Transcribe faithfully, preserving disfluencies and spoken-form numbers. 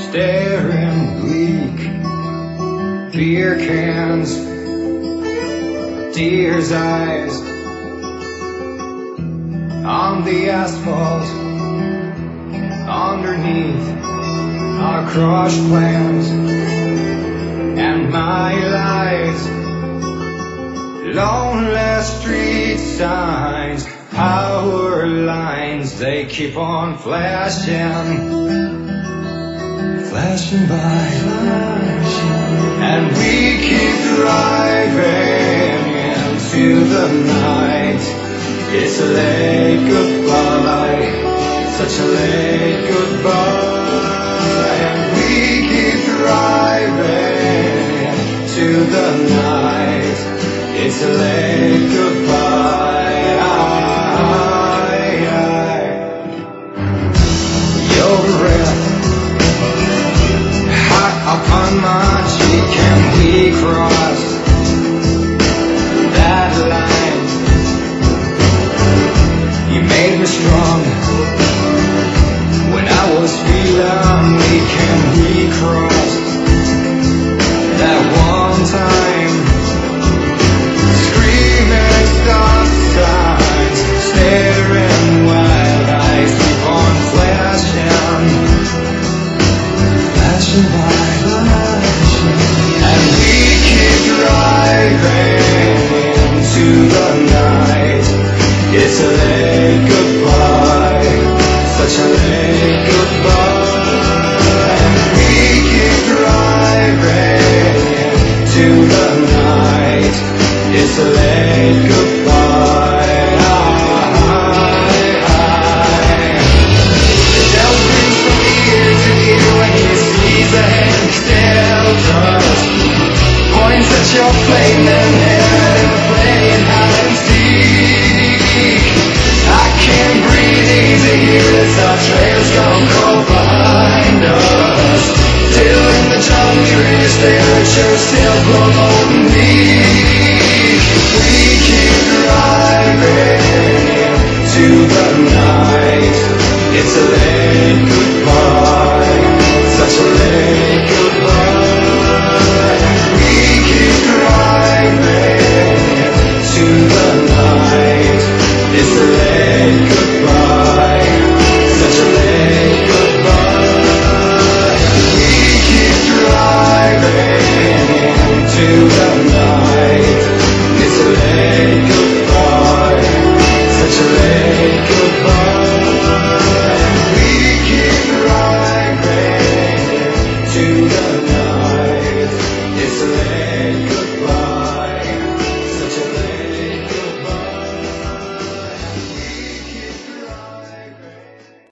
staring bleak. Beer cans, deer's eyes on the asphalt underneath our crushed plans and my lies. Lonely street signs, power lines, they keep on flashing, flashing by, and we keep driving into the night. It's a late goodbye, such a late goodbye, and we keep driving to the night. It's a late goodbye. Your breath hot upon my cheek, and we cross that line. You made me strong when I was feeling weak, and we crossed that one time. Screaming stop signs, staring wild eyes keep on flashing, flashing by, and we keep driving into the night. It's a late goodbye, such a late goodbye, and we keep driving into the night. It's a late goodbye. The devil brings from ear to ear when he sees the hand still trust. Points at your flaming head and playing hide and seek. I can't breathe easy here as our trails don't go behind us. Till in the jungle, your temperature still glow.